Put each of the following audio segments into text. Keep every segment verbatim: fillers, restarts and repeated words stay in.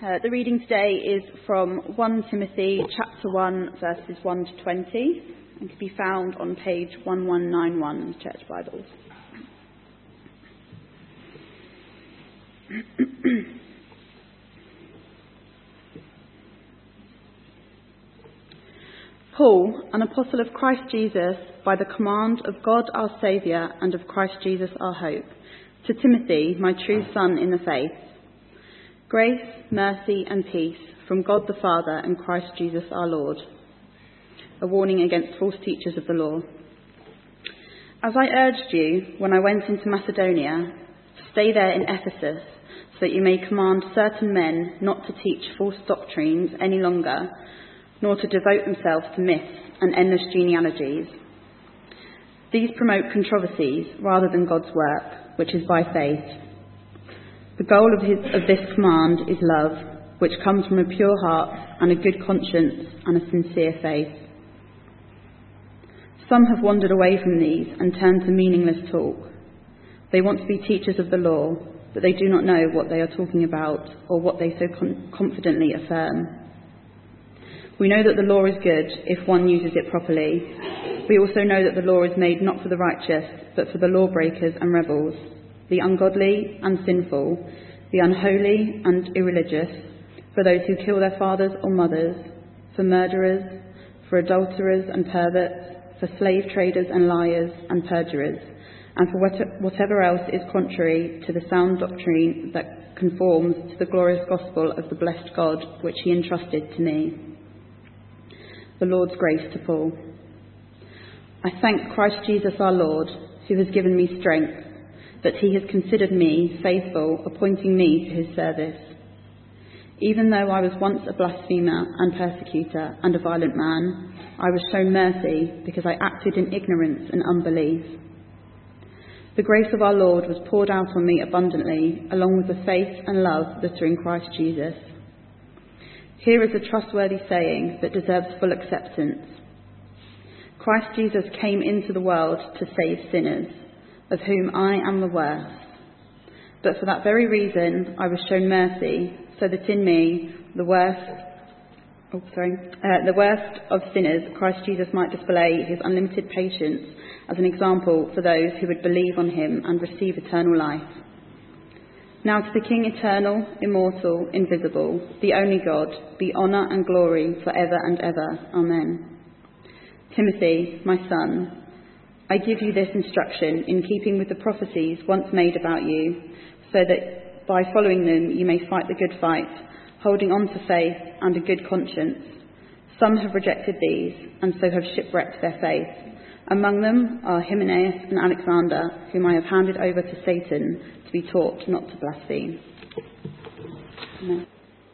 Uh, the reading today is from First Timothy chapter one, verses one to twenty, and can be found on page eleven ninety-one in the Church Bibles. Paul, an apostle of Christ Jesus, by the command of God our Saviour and of Christ Jesus our hope, to Timothy, my true son in the faith. Grace, mercy and peace from God the Father and Christ Jesus our Lord. A warning against false teachers of the law. As I urged you when I went into Macedonia, stay there in Ephesus, so that you may command certain men not to teach false doctrines any longer, nor to devote themselves to myths and endless genealogies. These promote controversies rather than God's work, which is by faith. The goal of, his, of this command is love, which comes from a pure heart and a good conscience and a sincere faith. Some have wandered away from these and turned to meaningless talk. They want to be teachers of the law, but they do not know what they are talking about or what they so con- confidently affirm. We know that the law is good if one uses it properly. We also know that the law is made not for the righteous, but for the lawbreakers and rebels, the ungodly and sinful, the unholy and irreligious, for those who kill their fathers or mothers, for murderers, for adulterers and perverts, for slave traders and liars and perjurers, and for whatever else is contrary to the sound doctrine that conforms to the glorious gospel of the blessed God which he entrusted to me. The Lord's grace to Paul. I thank Christ Jesus our Lord, who has given me strength, that he has considered me faithful, appointing me to his service. Even though I was once a blasphemer and persecutor and a violent man, I was shown mercy because I acted in ignorance and unbelief. The grace of our Lord was poured out on me abundantly, along with the faith and love that are in Christ Jesus. Here is a trustworthy saying that deserves full acceptance. Christ Jesus came into the world to save sinners, of whom I am the worst. But for that very reason I was shown mercy, so that in me, the worst, oh sorry, uh, the worst of sinners, Christ Jesus might display his unlimited patience as an example for those who would believe on him and receive eternal life. Now to the King eternal, immortal, invisible, the only God, be honour and glory for ever and ever. Amen. Timothy, my son, I give you this instruction in keeping with the prophecies once made about you, so that by following them you may fight the good fight, holding on to faith and a good conscience. Some have rejected these, and so have shipwrecked their faith. Among them are Hymenaeus and Alexander, whom I have handed over to Satan to be taught not to blaspheme. Amen.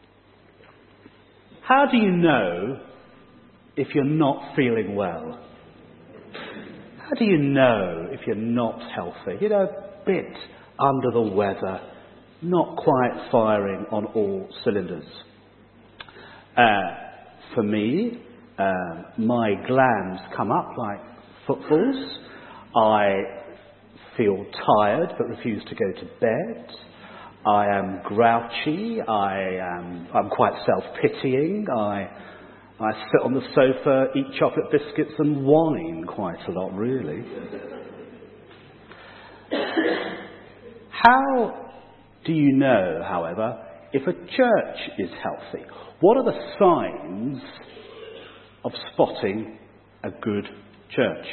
How do you know if you're not feeling well? How do you know if you're not healthy? You know, a bit under the weather, not quite firing on all cylinders. Uh, for me, uh, my glands come up like footballs. I feel tired but refuse to go to bed. I am grouchy. I am, I'm quite self-pitying. I I sit on the sofa, eat chocolate biscuits and whine quite a lot, really. How do you know, however, if a church is healthy? What are the signs of spotting a good church?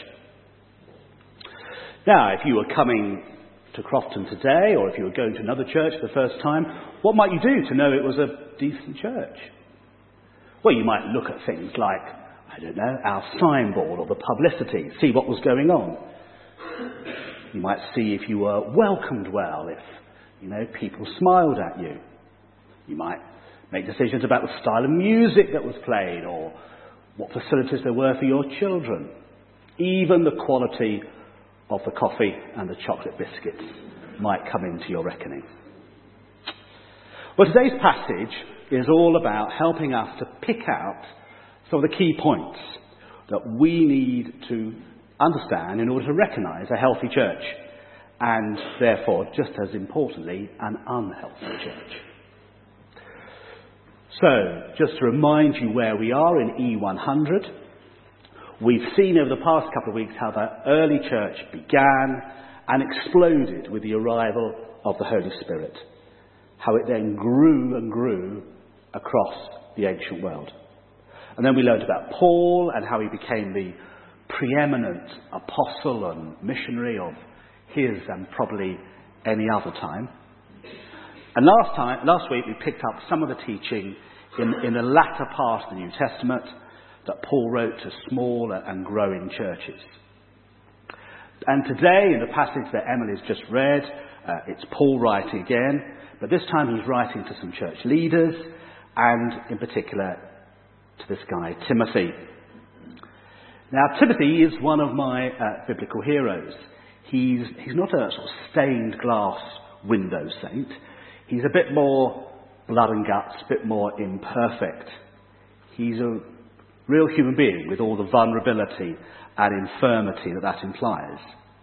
Now, if you were coming to Crofton today, or if you were going to another church for the first time, what might you do to know it was a decent church? Well, you might look at things like, I don't know, our signboard or the publicity, see what was going on. You might see if you were welcomed well, if, you know, people smiled at you. You might make decisions about the style of music that was played or what facilities there were for your children. Even the quality of the coffee and the chocolate biscuits might come into your reckoning. Well, today's passage is all about helping us to pick out some of the key points that we need to understand in order to recognise a healthy church and, therefore, just as importantly, an unhealthy church. So, just to remind you where we are in E one hundred, we've seen over the past couple of weeks how the early church began and exploded with the arrival of the Holy Spirit, how it then grew and grew across the ancient world. And then we learned about Paul and how he became the preeminent apostle and missionary of his and probably any other time. And last time, last week we picked up some of the teaching in, in the latter part of the New Testament that Paul wrote to small and growing churches. And today, in the passage that Emily's just read, uh, it's Paul writing again, but this time he's writing to some church leaders and in particular to this guy, Timothy. Now, Timothy is one of my uh, biblical heroes. He's, he's not a sort of stained glass window saint. He's a bit more blood and guts, a bit more imperfect. He's a real human being with all the vulnerability and infirmity that that implies.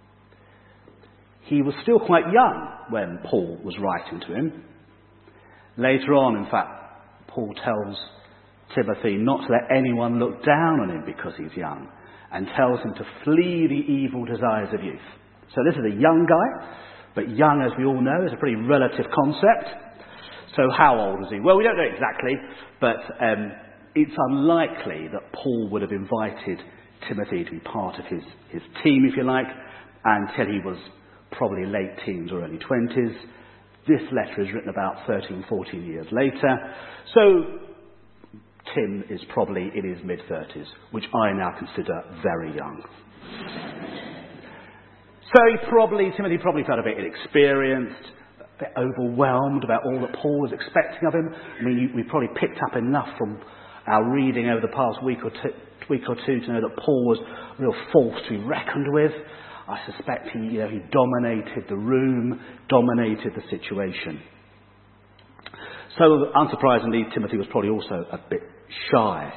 He was still quite young when Paul was writing to him. Later on, in fact, Paul tells Timothy not to let anyone look down on him because he's young, and tells him to flee the evil desires of youth. So this is a young guy, but young, as we all know, is a pretty relative concept. So how old is he? Well, we don't know exactly, but um, it's unlikely that Paul would have invited Timothy to be part of his, his team, if you like, until he was probably late teens or early twenties. This letter is written about thirteen, fourteen years later. So Tim is probably in his mid-thirties, which I now consider very young. So he probably, Timothy probably felt a bit inexperienced, a bit overwhelmed about all that Paul was expecting of him. I mean, you, we probably picked up enough from our reading over the past week or two, week or two to know that Paul was a real force to be reckoned with. I suspect he, you know, he dominated the room, dominated the situation. So, unsurprisingly, Timothy was probably also a bit shy.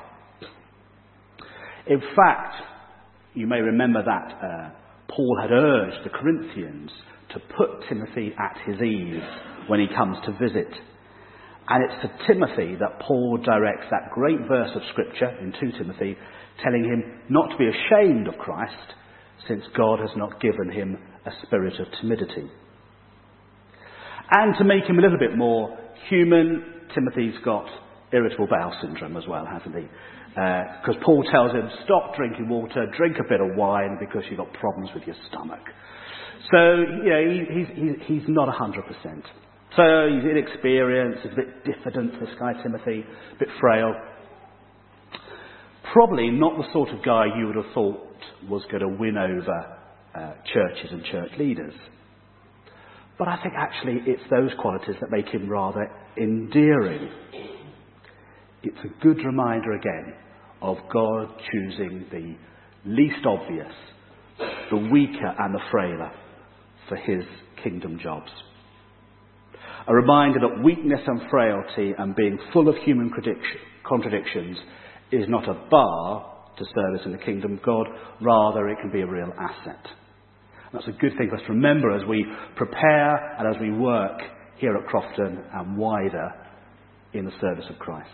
In fact, you may remember that uh, Paul had urged the Corinthians to put Timothy at his ease when he comes to visit. And it's to Timothy that Paul directs that great verse of Scripture in Second Timothy, telling him not to be ashamed of Christ, since God has not given him a spirit of timidity. And to make him a little bit more human, Timothy's got irritable bowel syndrome as well, hasn't he? Because uh, Paul tells him, stop drinking water, drink a bit of wine because you've got problems with your stomach. So, you know, he, he's, he's, he's not one hundred percent. So he's inexperienced, he's a bit diffident, this guy Timothy, a bit frail. Probably not the sort of guy you would have thought was going to win over uh, churches and church leaders. But I think actually it's those qualities that make him rather endearing. It's a good reminder again of God choosing the least obvious, the weaker and the frailer for his kingdom jobs. A reminder that weakness and frailty and being full of human contradictions is not a bar to service in the kingdom of God, rather it can be a real asset. That's a good thing for us to remember as we prepare and as we work here at Crofton and wider in the service of Christ.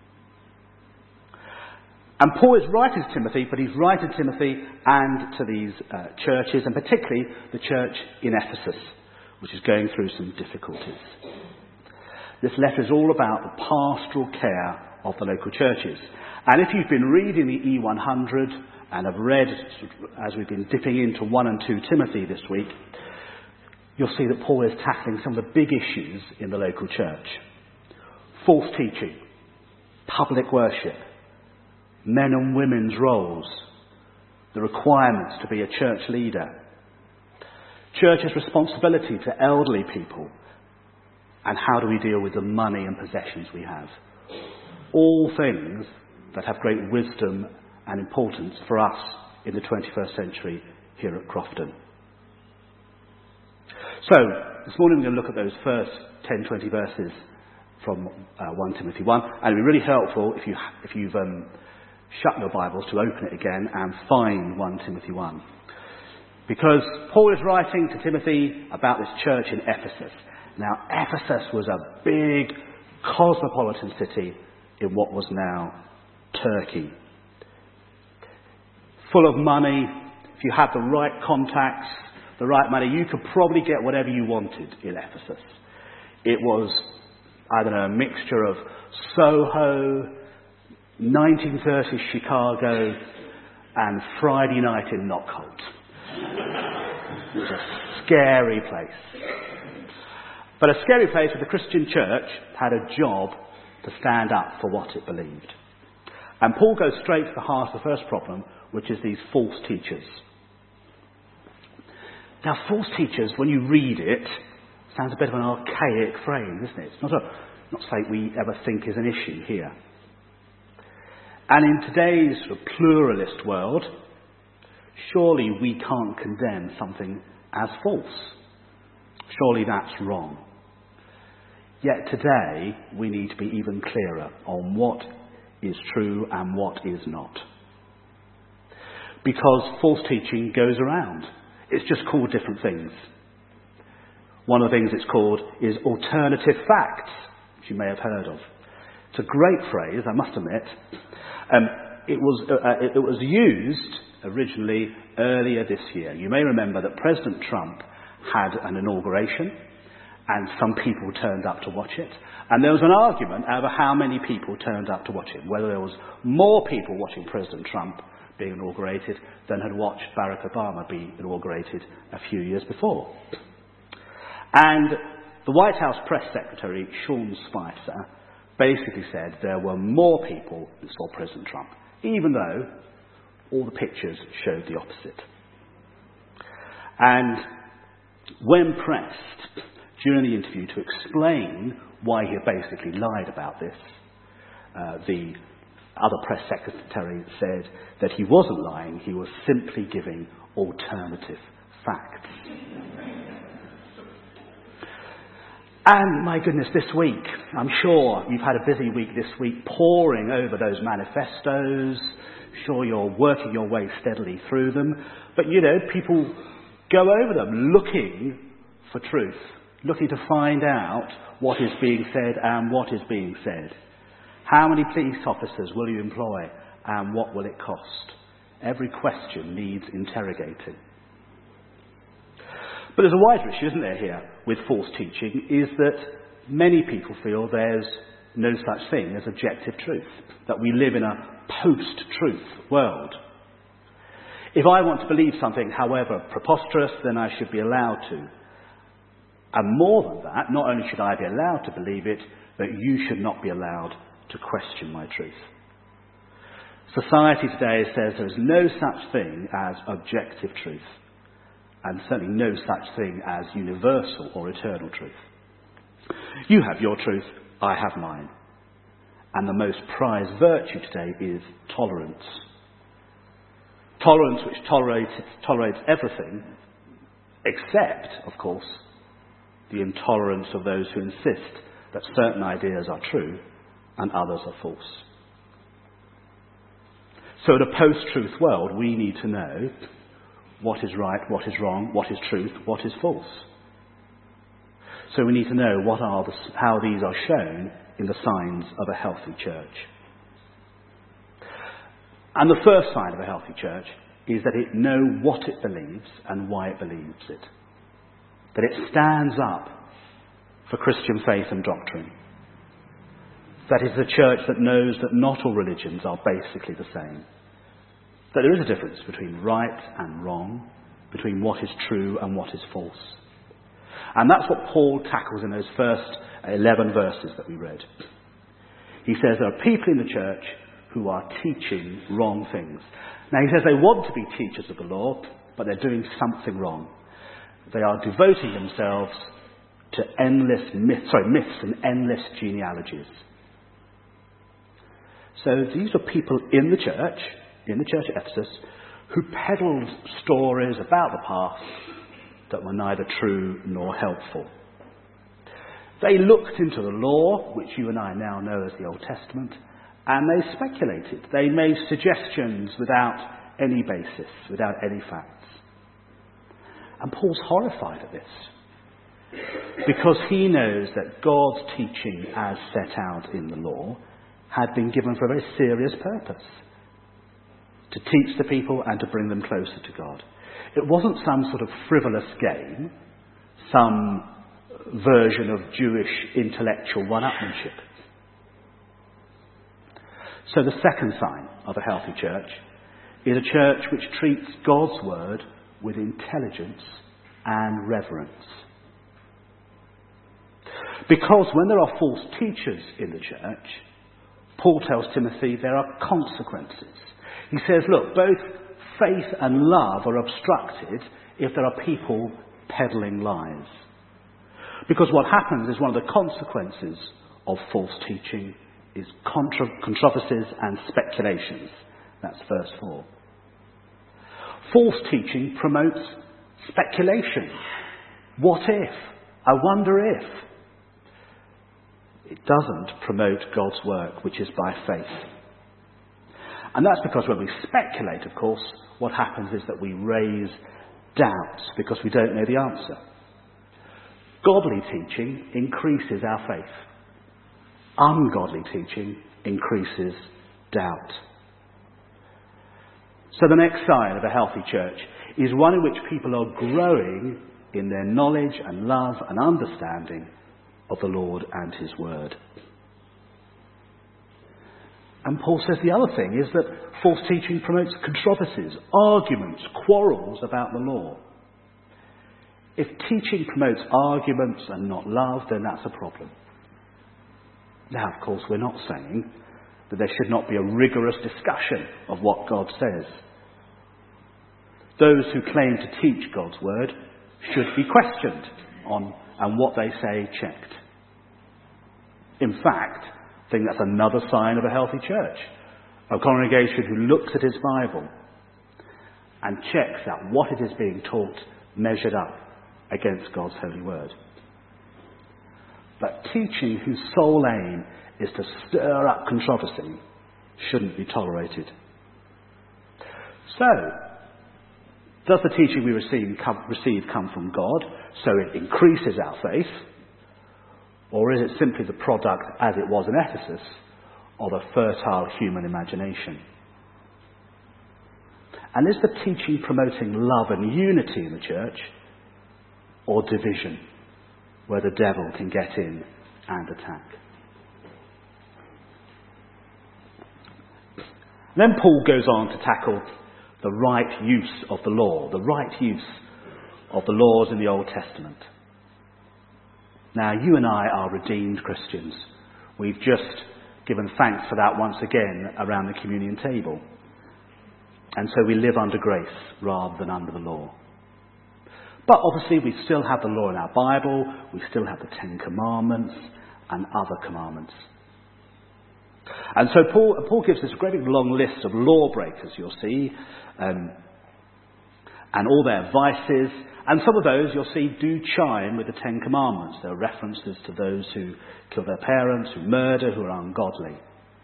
And Paul is writing to Timothy, but he's writing to Timothy and to these uh, churches, and particularly the church in Ephesus, which is going through some difficulties. This letter is all about the pastoral care of the local churches. And if you've been reading the E one hundred and have read, as we've been dipping into one and two Timothy this week, you'll see that Paul is tackling some of the big issues in the local church. False teaching, public worship, men and women's roles, the requirements to be a church leader, church's responsibility to elderly people, and how do we deal with the money and possessions we have. All things that have great wisdom and importance for us in the twenty-first century here at Crofton. So, this morning we're going to look at those first ten, twenty verses from uh, First Timothy one, and it'd be really helpful if, you, if you've um, shut your Bibles to open it again and find First Timothy one. Because Paul is writing to Timothy about this church in Ephesus. Now, Ephesus was a big cosmopolitan city in what was now Turkey. Full of money, if you had the right contacts, the right money, you could probably get whatever you wanted in Ephesus. It was, I don't know, a mixture of Soho, nineteen thirties Chicago, and Friday night in Knockholt. It was a scary place. But a scary place where the Christian church had a job to stand up for what it believed. And Paul goes straight to the heart of the first problem, which is these false teachers. Now, false teachers, when you read it, sounds a bit of an archaic phrase, isn't it? It's not, a, not something we ever think is an issue here. And in today's sort of pluralist world, surely we can't condemn something as false. Surely that's wrong. Yet today, we need to be even clearer on what is true and what is not. Because false teaching goes around. It's just called different things. One of the things it's called is alternative facts, which you may have heard of. It's a great phrase, I must admit. Um, it was uh, it, it was used originally earlier this year. You may remember that President Trump had an inauguration, and some people turned up to watch it. And there was an argument over how many people turned up to watch it, whether there was more people watching President Trump being inaugurated than had watched Barack Obama be inaugurated a few years before. And the White House press secretary, Sean Spicer, basically said there were more people who saw President Trump, even though all the pictures showed the opposite. And when pressed during the interview to explain why he had basically lied about this, uh, the other press secretary said that he wasn't lying, he was simply giving alternative facts. And my goodness, this week, I'm sure you've had a busy week this week poring over those manifestos. Sure, you're working your way steadily through them. But, you know, people go over them looking for truth, looking to find out what is being said and what is being said. How many police officers will you employ and what will it cost? Every question needs interrogating. But there's a wider issue, isn't there, here with false teaching, is that many people feel there's no such thing as objective truth, that we live in a post-truth world. If I want to believe something, however preposterous, then I should be allowed to. And more than that, not only should I be allowed to believe it, but you should not be allowed to question my truth. Society today says there is no such thing as objective truth, and certainly no such thing as universal or eternal truth. You have your truth, I have mine. And the most prized virtue today is tolerance. Tolerance which tolerates, tolerates everything, except, of course, the intolerance of those who insist that certain ideas are true and others are false. So in a post-truth world, we need to know what is right, what is wrong, what is truth, what is false. So we need to know what are the, how these are shown in the signs of a healthy church. And the first sign of a healthy church is that it knows what it believes and why it believes it. That it stands up for Christian faith and doctrine. That is a church that knows that not all religions are basically the same. That there is a difference between right and wrong, between what is true and what is false. And that's what Paul tackles in those first eleven verses that we read. He says there are people in the church who are teaching wrong things. Now he says they want to be teachers of the law, but they're doing something wrong. They are devoting themselves to endless myths, sorry, myths and endless genealogies. So these are people in the church, in the church at Ephesus, who peddled stories about the past that were neither true nor helpful. They looked into the law, which you and I now know as the Old Testament, and they speculated. They made suggestions without any basis, without any facts. And Paul's horrified at this, because he knows that God's teaching as set out in the law had been given for a very serious purpose: to teach the people and to bring them closer to God. It wasn't some sort of frivolous game, some version of Jewish intellectual one-upmanship. So the second sign of a healthy church is a church which treats God's word with intelligence and reverence. Because when there are false teachers in the church, Paul tells Timothy there are consequences. He says, look, both faith and love are obstructed if there are people peddling lies. Because what happens is one of the consequences of false teaching is contra- controversies and speculations. That's verse four. False teaching promotes speculation. What if? I wonder if. It doesn't promote God's work, which is by faith. And that's because when we speculate, of course, what happens is that we raise doubts because we don't know the answer. Godly teaching increases our faith. Ungodly teaching increases doubt. So the next sign of a healthy church is one in which people are growing in their knowledge and love and understanding of the Lord and his word. And Paul says the other thing is that false teaching promotes controversies, arguments, quarrels about the law. If teaching promotes arguments and not love, then that's a problem. Now, of course, we're not saying that there should not be a rigorous discussion of what God says. Those who claim to teach God's word should be questioned on and what they say checked. In fact, I think that's another sign of a healthy church. A congregation who looks at its Bible and checks that what it is being taught measured up against God's holy word. But teaching whose sole aim is to stir up controversy shouldn't be tolerated. So, does the teaching we receive come, receive come from God, so it increases our faith? Or is it simply the product, as it was in Ephesus, of a fertile human imagination? And is the teaching promoting love and unity in the church, or division, where the devil can get in and attack? Then Paul goes on to tackle the right use of the law, the right use of the laws in the Old Testament. Now, you and I are redeemed Christians. We've just given thanks for that once again around the communion table. And so we live under grace rather than under the law. But obviously we still have the law in our Bible, we still have the Ten Commandments and other commandments. And so Paul, Paul gives this great big long list of lawbreakers, you'll see, um, and all their vices. And some of those, you'll see, do chime with the Ten Commandments. There are references to those who kill their parents, who murder, who are ungodly.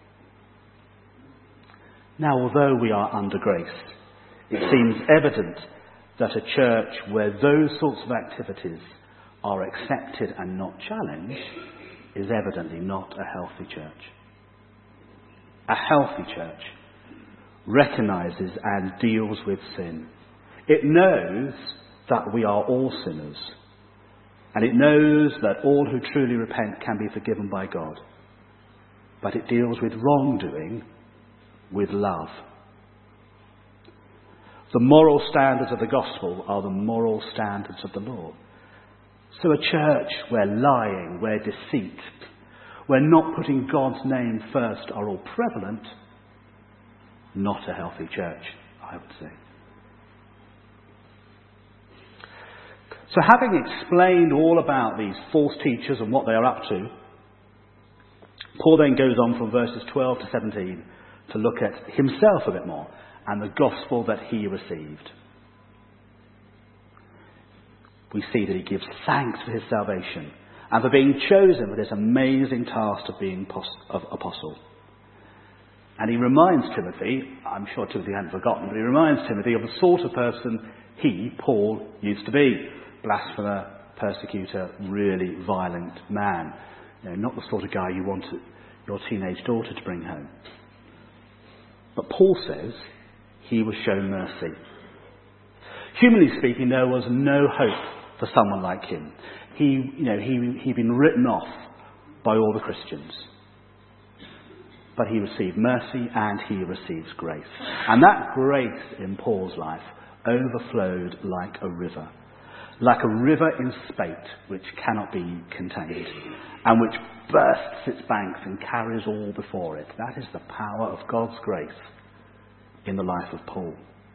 Now, although we are under grace, it seems evident that a church where those sorts of activities are accepted and not challenged is evidently not a healthy church. A healthy church recognises and deals with sin. It knows that we are all sinners, and it knows that all who truly repent can be forgiven by God. But it deals with wrongdoing with love. The moral standards of the gospel are the moral standards of the law. So a church where lying, where deceit, where not putting God's name first are all prevalent, not a healthy church, I would say. So having explained all about these false teachers and what they are up to, Paul then goes on from verses twelve to seventeen to look at himself a bit more and the gospel that he received. We see that he gives thanks for his salvation and for being chosen for this amazing task of being of apostle. And he reminds Timothy, I'm sure Timothy hadn't forgotten, but he reminds Timothy of the sort of person he, Paul, used to be. Blasphemer, persecutor, really violent man. You know, not the sort of guy you want to, your teenage daughter to bring home. But Paul says he was shown mercy. Humanly speaking, there was no hope for someone like him. He, you know, he, he'd been written off by all the Christians. But he received mercy and he receives grace. And that grace in Paul's life overflowed like a river. Like a river in spate which cannot be contained and which bursts its banks and carries all before it. That is the power of God's grace in the life of Paul.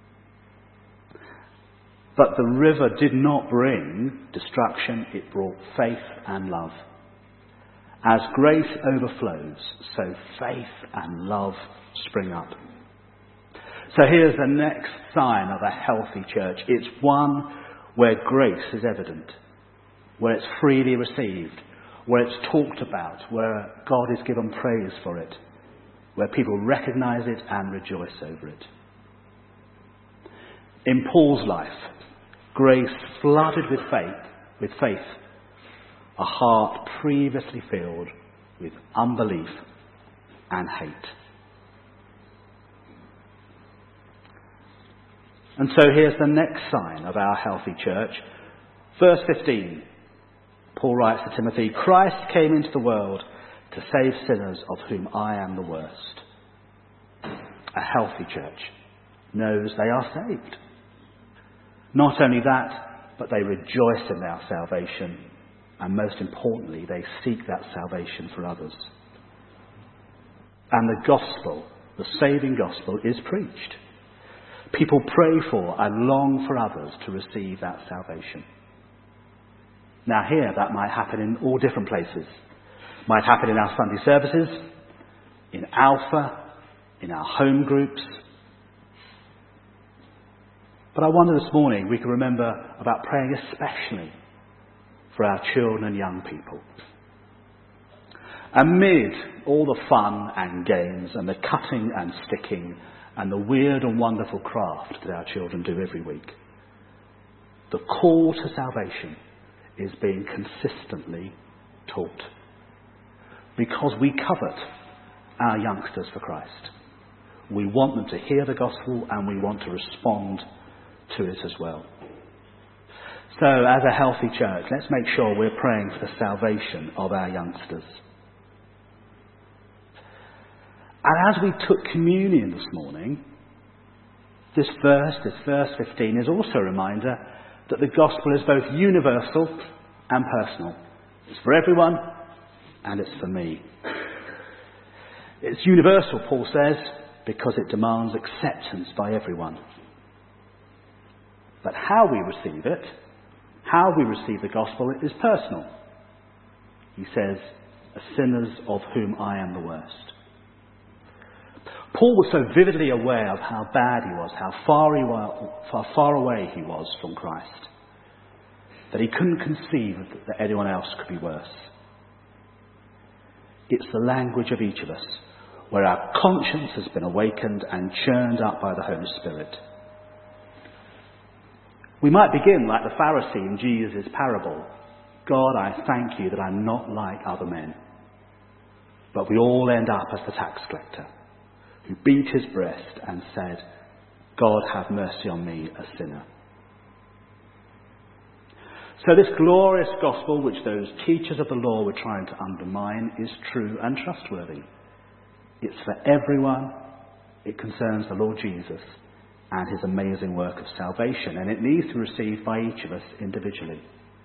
But the river did not bring destruction, it brought faith and love. As grace overflows, so faith and love spring up. So here's the next sign of a healthy church. It's one where grace is evident, where it's freely received, where it's talked about, where God is given praise for it, where people recognise it and rejoice over it. In Paul's life, grace flooded with faith, with faith, a heart previously filled with unbelief and hate. And so here's the next sign of our healthy church. Verse fifteen, Paul writes to Timothy, Christ came into the world to save sinners, of whom I am the worst. A healthy church knows they are saved. Not only that, but they rejoice in their salvation. And most importantly, they seek that salvation for others. And the gospel, the saving gospel, is preached. People pray for and long for others to receive that salvation. Now here, that might happen in all different places. Might happen in our Sunday services, in Alpha, in our home groups. But I wonder this morning we can remember about praying especially for our children and young people. Amid all the fun and games and the cutting and sticking and the weird and wonderful craft that our children do every week, the call to salvation is being consistently taught. Because we covet our youngsters for Christ. We want them to hear the gospel and we want to respond to it as well. So, as a healthy church, let's make sure we're praying for the salvation of our youngsters. And as we took communion this morning, this verse, this verse fifteen, is also a reminder that the gospel is both universal and personal. It's for everyone and it's for me. It's universal, Paul says, because it demands acceptance by everyone. But how we receive it, how we receive the gospel, is personal. He says, sinners of whom I am the worst. Paul was so vividly aware of how bad he was, how far, he was, how far away he was from Christ, that he couldn't conceive that anyone else could be worse. It's the language of each of us, where our conscience has been awakened and churned up by the Holy Spirit. We might begin like the Pharisee in Jesus' parable. God, I thank you that I'm not like other men. But we all end up as the tax collector, who beat his breast and said, God, have mercy on me, a sinner. So this glorious gospel, which those teachers of the law were trying to undermine, is true and trustworthy. It's for everyone. It concerns the Lord Jesus and his amazing work of salvation, and it needs to be received by each of us individually.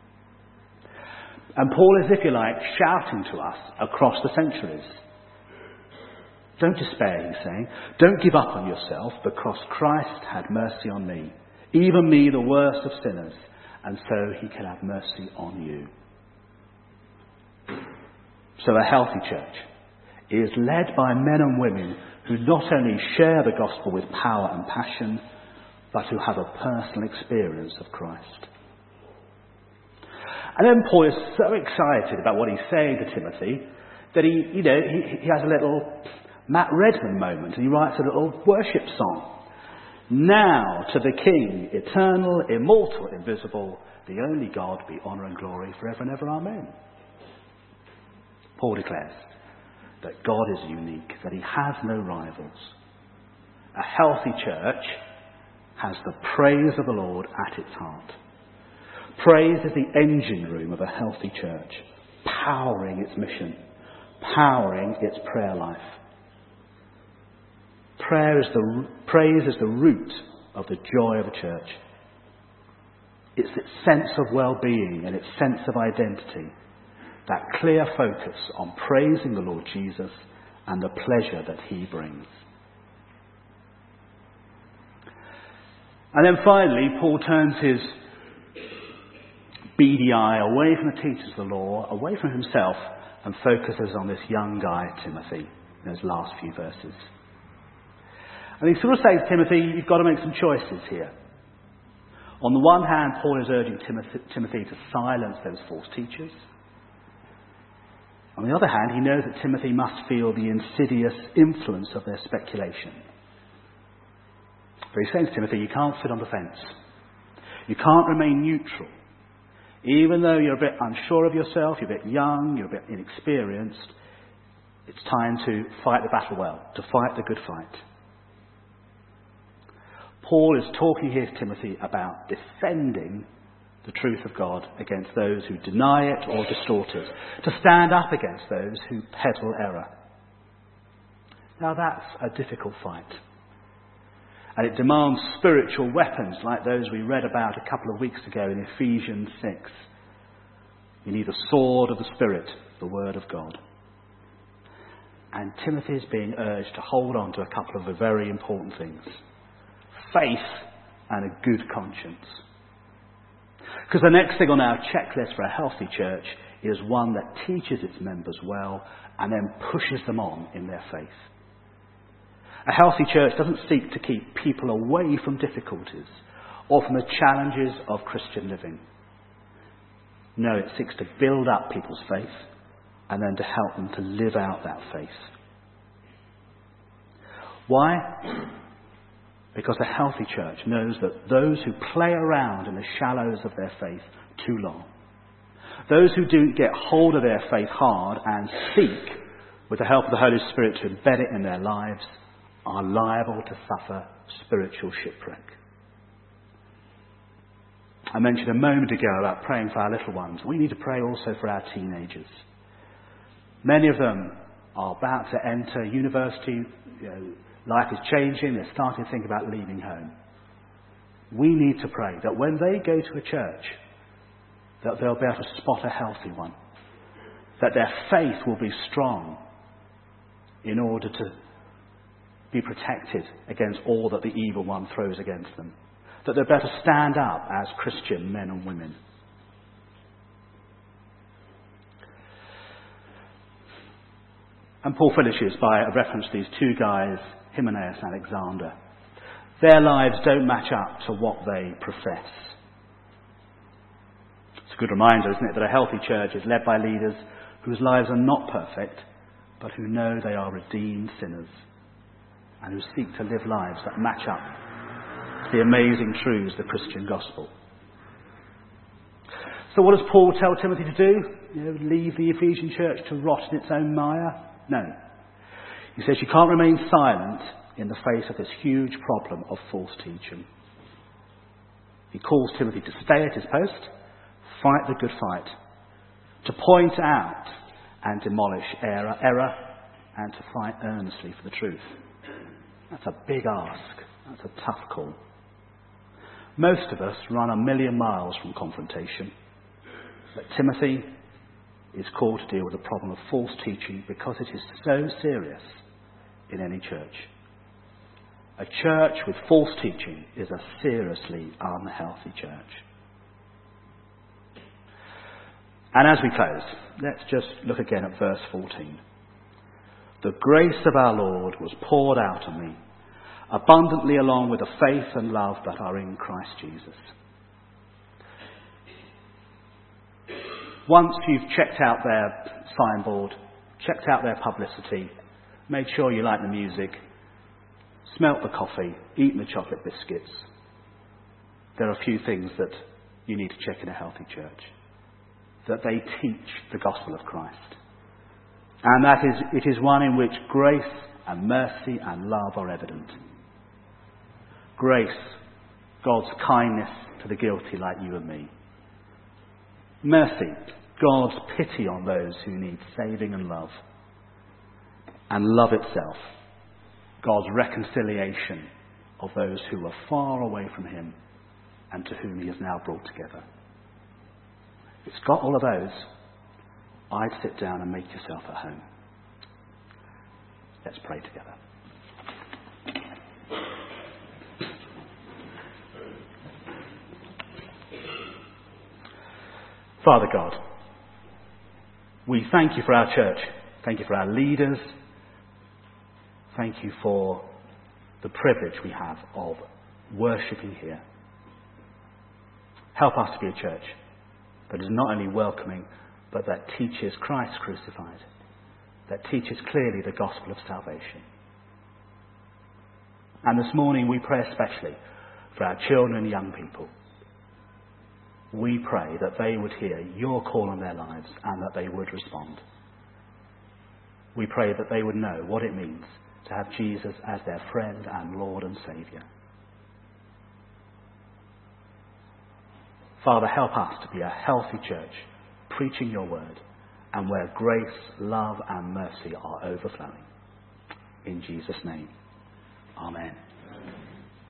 And Paul is, if you like, shouting to us across the centuries. Don't despair, he's saying. Don't give up on yourself, because Christ had mercy on me, even me, the worst of sinners, and so he can have mercy on you. So a healthy church is led by men and women who not only share the gospel with power and passion, but who have a personal experience of Christ. And then Paul is so excited about what he's saying to Timothy that he, you know, he, he has a little Matt Redman moment, and he writes a little worship song. Now to the King, eternal, immortal, invisible, the only God, be honour and glory forever and ever. Amen. Paul declares, that God is unique, that he has no rivals. A healthy church has the praise of the Lord at its heart. Praise is the engine room of a healthy church, powering its mission, powering its prayer life. Prayer is the, praise is the root of the joy of a church. It's its sense of well-being and its sense of identity, that clear focus on praising the Lord Jesus and the pleasure that he brings. And then finally, Paul turns his beady eye away from the teachers of the law, away from himself, and focuses on this young guy, Timothy, in those last few verses. And he sort of says, Timothy, you've got to make some choices here. On the one hand, Paul is urging Timothy, Timothy to silence those false teachers. On the other hand, he knows that Timothy must feel the insidious influence of their speculation. But he's saying to Timothy, you can't sit on the fence. You can't remain neutral. Even though you're a bit unsure of yourself, you're a bit young, you're a bit inexperienced, it's time to fight the battle well, to fight the good fight. Paul is talking here to Timothy about defending the truth of God against those who deny it or distort it, to stand up against those who peddle error. Now that's a difficult fight. And it demands spiritual weapons like those we read about a couple of weeks ago in Ephesians six. You need the sword of the Spirit, the Word of God. And Timothy is being urged to hold on to a couple of very important things. Faith and a good conscience. Because the next thing on our checklist for a healthy church is one that teaches its members well and then pushes them on in their faith. A healthy church doesn't seek to keep people away from difficulties or from the challenges of Christian living. No, it seeks to build up people's faith and then to help them to live out that faith. Why? Because a healthy church knows that those who play around in the shallows of their faith too long, those who don't get hold of their faith hard and seek, with the help of the Holy Spirit, to embed it in their lives, are liable to suffer spiritual shipwreck. I mentioned a moment ago about praying for our little ones. We need to pray also for our teenagers. Many of them are about to enter university. You know, life is changing. They're starting to think about leaving home. We need to pray that when they go to a church, that they'll be able to spot a healthy one. That their faith will be strong in order to be protected against all that the evil one throws against them. That they're better stand up as Christian men and women. And Paul finishes by a reference to these two guys, Hymenaeus and Alexander. Their lives don't match up to what they profess. It's a good reminder, isn't it, that a healthy church is led by leaders whose lives are not perfect, but who know they are redeemed sinners and who seek to live lives that match up to the amazing truths of the Christian gospel. So what does Paul tell Timothy to do? You know, leave the Ephesian church to rot in its own mire? No. He says you can't remain silent in the face of this huge problem of false teaching. He calls Timothy to stay at his post, fight the good fight, to point out and demolish error, error and to fight earnestly for the truth. That's a big ask. That's a tough call. Most of us run a million miles from confrontation. But Timothy is called to deal with the problem of false teaching because it is so serious in any church. A church with false teaching is a seriously unhealthy church. And as we close, let's just look again at verse fourteen. The grace of our Lord was poured out on me abundantly along with the faith and love that are in Christ Jesus. Once you've checked out their signboard, checked out their publicity, made sure you like the music, smelt the coffee, eaten the chocolate biscuits, there are a few things that you need to check in a healthy church. That they teach the gospel of Christ. And that is, it is one in which grace and mercy and love are evident. Grace, God's kindness to the guilty like you and me. Mercy, God's pity on those who need saving and love. And love itself, God's reconciliation of those who are far away from him and to whom he has now brought together. If it's got all of those, I'd sit down and make yourself at home. Let's pray together. Father God, we thank you for our church. Thank you for our leaders. Thank you for the privilege we have of worshipping here. Help us to be a church that is not only welcoming, but that teaches Christ crucified, that teaches clearly the gospel of salvation. And this morning we pray especially for our children and young people. We pray that they would hear your call on their lives and that they would respond. We pray that they would know what it means to have Jesus as their friend and Lord and Saviour. Father, help us to be a healthy church, preaching your word, and where grace, love and mercy are overflowing. In Jesus' name, amen.